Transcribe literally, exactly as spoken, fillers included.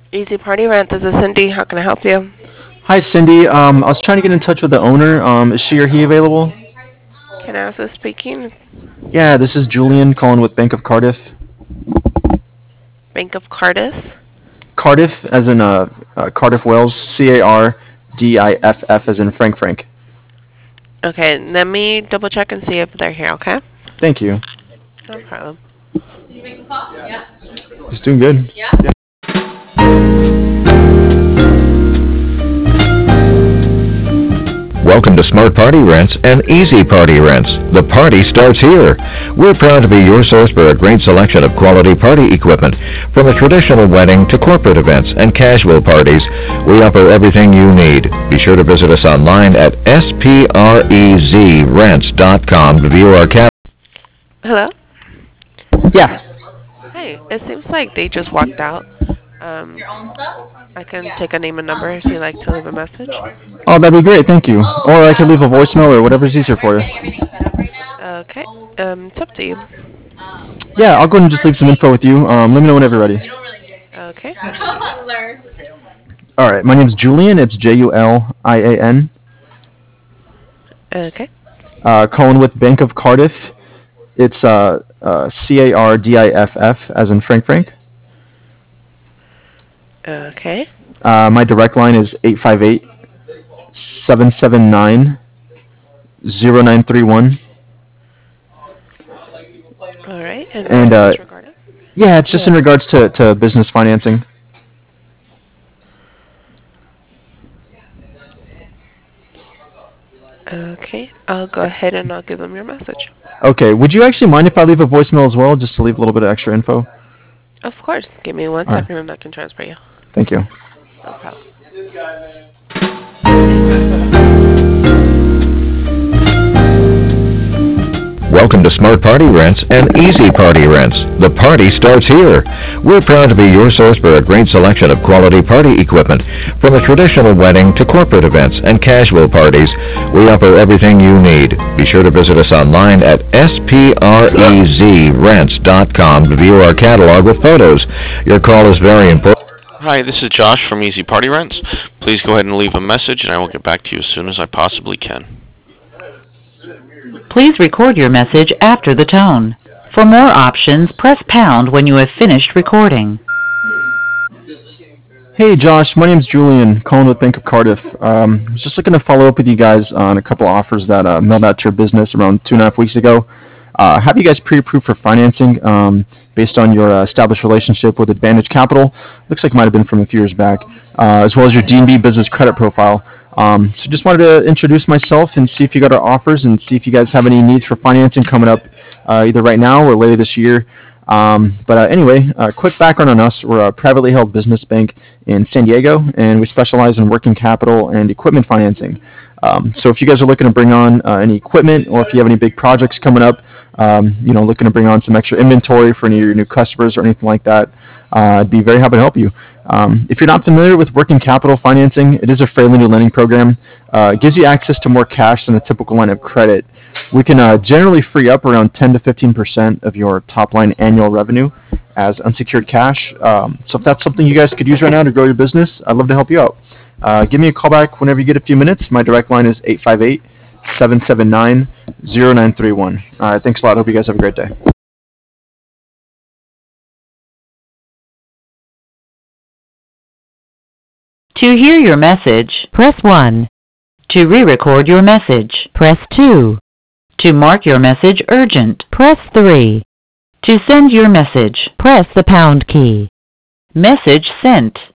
Easy Party Rent. This is Cindy. How can I help you? Hi, Cindy. Um, I was trying to get in touch with the owner. Um, is she or he available? Can I ask who's speaking? Yeah, this is Julian calling with Bank of Cardiff. Bank of Cardiff. Cardiff, as in uh, uh, Cardiff, Wales. C A R D I F F, as in Frank Frank. Okay, let me double check and see if they're here, okay? Thank you. No problem. He's doing good. Welcome to Smart Party Rents and Easy Party Rents. The party starts here. We're proud to be your source for a great selection of quality party equipment. From a traditional wedding to corporate events and casual parties, we offer everything you need. Be sure to visit us online at S P R E Z rents dot com to view our catalog. Hello? Yeah. Hey, it seems like they just walked out. Um, I can take a name and number if you'd like to leave a message. Oh, that'd be great. Thank you. Or I could leave a voicemail or whatever's easier for you. Okay, um, it's up to you. Yeah, I'll go ahead and just leave some info with you. Um, let me know whenever you're ready. Okay. All right. My name's Julian. It's J U L I A N. Okay. Uh, calling with Bank of Cardiff. It's uh, uh, C A R D I F F, as in Frank Frank. Okay. Uh, my direct line is eight five eight, seven seven nine, zero nine three one. All right. And what And is uh, this regarding? yeah, it's just in regards to, to business financing. Okay. I'll go ahead and I'll give them your message. Okay, would you actually mind if I leave a voicemail as well, just to leave a little bit of extra info? Of course. Give me one All right. second and I can transfer you. Thank you. No problem. Welcome to Smart Party Rents and Easy Party Rents. The party starts here. We're proud to be your source for a great selection of quality party equipment. From a traditional wedding to corporate events and casual parties, we offer everything you need. Be sure to visit us online at S P R E Z rents dot com to view our catalog with photos. Your call is very important. Hi, this is Josh from Easy Party Rents. Please go ahead and leave a message and I will get back to you as soon as I possibly can. Please record your message after the tone. For more options, press pound when you have finished recording. Hey, Josh, my name's Julian, calling with Bank of Cardiff. Um, I was just looking to follow up with you guys on a couple offers that uh, mailed out to your business around two and a half weeks ago. Uh, have you guys pre-approved for financing um, based on your uh, established relationship with Advantage Capital? Looks like it might have been from a few years back, uh, as well as your D and B business credit profile. Um, so just wanted to introduce myself and see if you got our offers and see if you guys have any needs for financing coming up uh, either right now or later this year. Um, but uh, anyway, uh, quick background on us. We're a privately held business bank in San Diego, and we specialize in working capital and equipment financing. Um, so if you guys are looking to bring on uh, any equipment, or if you have any big projects coming up, um, you know, looking to bring on some extra inventory for any of your new customers or anything like that, uh, I'd be very happy to help you. Um, if you're not familiar with working capital financing, it is a fairly new lending program. Uh, it gives you access to more cash than a typical line of credit. We can uh, generally free up around ten to fifteen percent of your top line annual revenue as unsecured cash. Um, so if that's something you guys could use right now to grow your business, I'd love to help you out. Uh, give me a call back whenever you get a few minutes. My direct line is eight five eight, seven seven nine, zero nine three one. All right, thanks a lot. Hope you guys have a great day. To hear your message, press one. To re-record your message, press two. To mark your message urgent, press three. To send your message, press the pound key. Message sent.